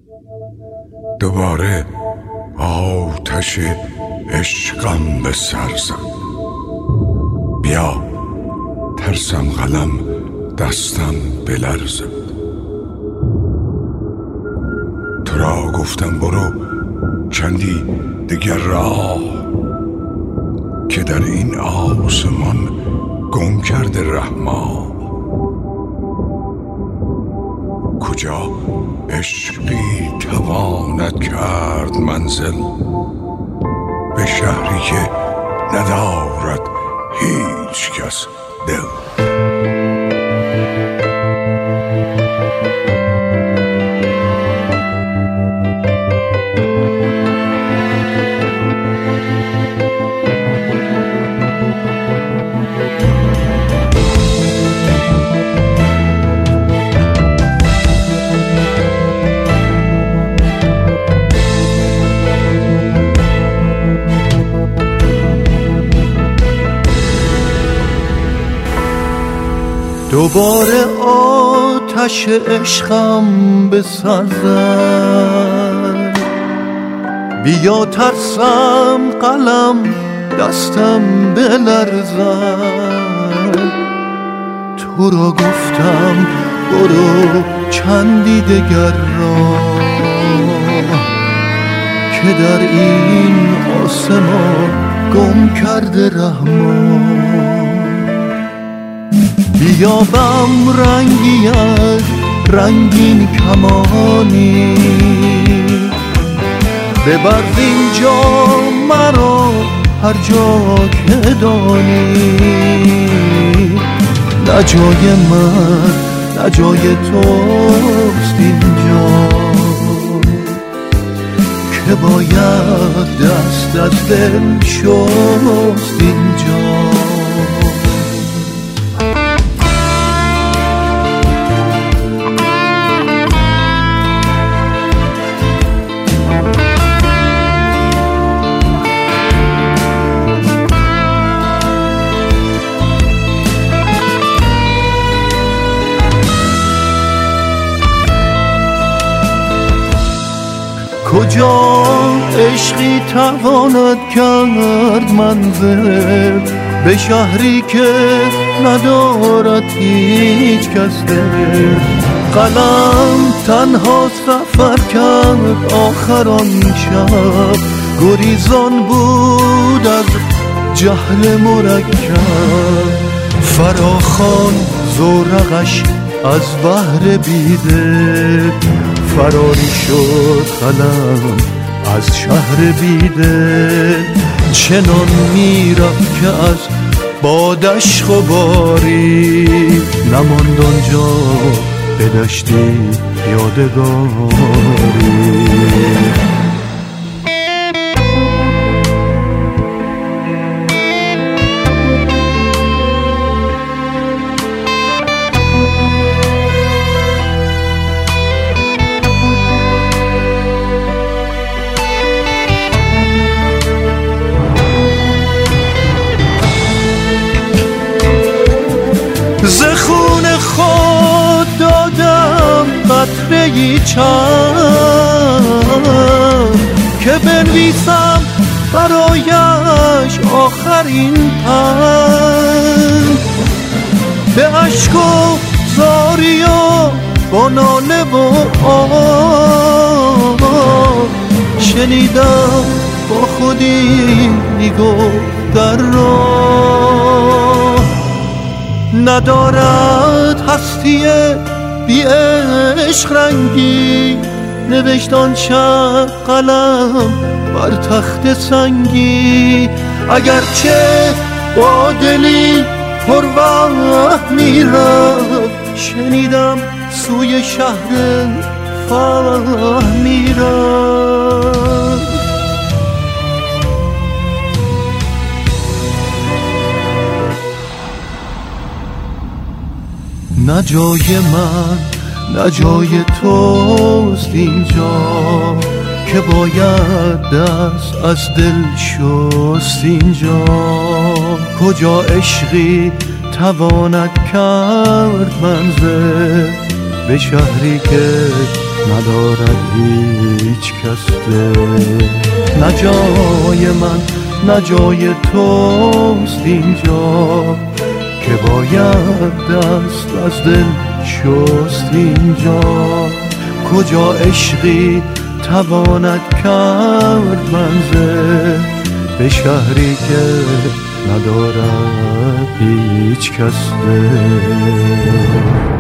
دوباره آتش عشقم به سر زد. بیا ترسم قلم دستم بلرزد. تو را گفتم برو چندی دیگر راه، که در این آسمان گم کرده رحما. کجا عشقی تواند کرد منزل، به شهری که ندارد هیچ کس دل. دوباره آتش عشقم به سر زد. بیا ترسم قلم دستم بلرزد. تو را گفتم برو چندی دگر راه، که در این آسمان گم کرده رحمان. بیابم رنگی از رنگین کمانی، ببر اینجا مرا هر جا که دانی. نه جای من نه جای توست اینجا، که باید دست از دل شست اینجا. کجا عشقی تواند کرد منزل، به شهری که ندارد هیچ کس دل. قلم تنها سفر کرد آخر آن شب، گریزان بود از جهل مرکب. فراخوان زورقش از بحر بیدل، فراری شد قلم از شهر بیدل. چنان میرفت که از بادش غباری، نماند آنجا به دشتی یادگاری. ز خون خود دادم قطره‌ای چند، که بنویسم برایش آخرین پند. به اشک و زاری و با ناله و آه، شنیدم با خودی میگفت در راه. ندارد هستی بی عشق رنگی، نوشت آن شب قلم بر تخت سنگی. اگرچه با دلی پر وهم میرفت، شنیدم سوی شهر فهم میرفت. نه جای من نه جای توست اینجا، که باید دست از دل شست اینجا. کجا عشقی تواند کرد منزل، به شهری که ندارد هیچ کس دل. نه جای من نه جای توست اینجا که باید دست از دل شست اینجا. کجا عشقی تواند کرد منزل به شهری که ندارد هیچ کس دل.